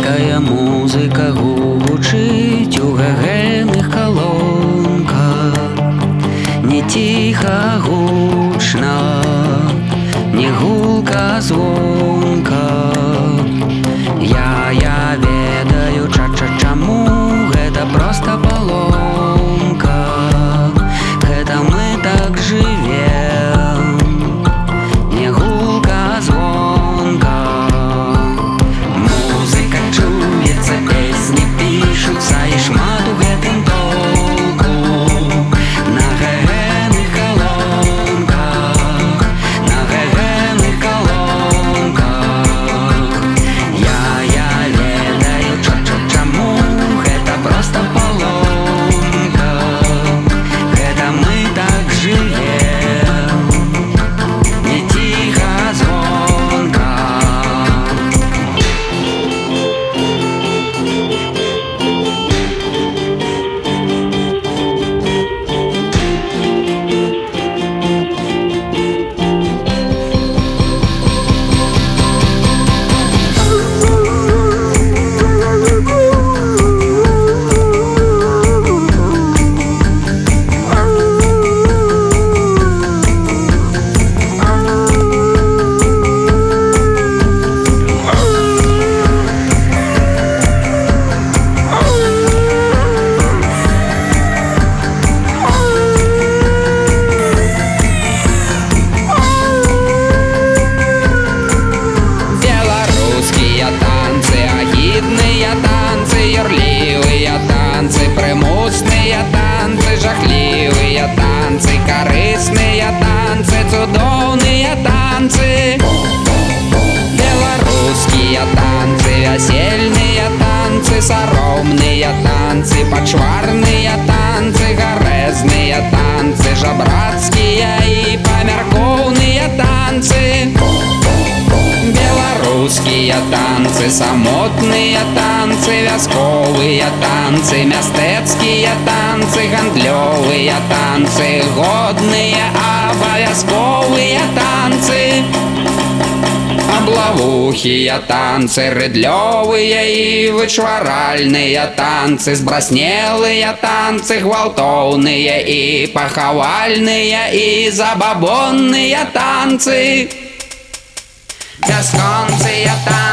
Нізкая музыка гучыць у гагэнных калонках. Не ціха гучна, не гулка звонка. Я ведаю, чаму гэта проста паломка. Гэта мы так жывем, не гулка звонка. Музыка чуецца, песні пішуцца і шмат у гэтым толку. На гагэнных калонках, на гагэнных калонках. Я ведаю, чаму гэта проста паломка. Гэта мы так жывем, не ціха звонка. Агідныя танцы, юрлівыя танцы, прымусныя танцы, жахлівыя танцы, карысныя танцы, цудоўныя танцы. Беларускія танцы, вясельныя танцы, саромныя танцы, пачварныя танцы, гарэзныя танцы, жабрацкія і памяркоўныя танцы. Беларускія танцы, самотныя танцы, вясковыя танцы, мястэцкія танцы, гандлёвыя танцы, годныя абавязковыя танцы. Аблавухія танцы, рыдлёвыя і вычваральныя танцы, збраснелыя танцы, гвалтоўныя і пахавальныя і забабонныя танцы. Бясконцыя танцы.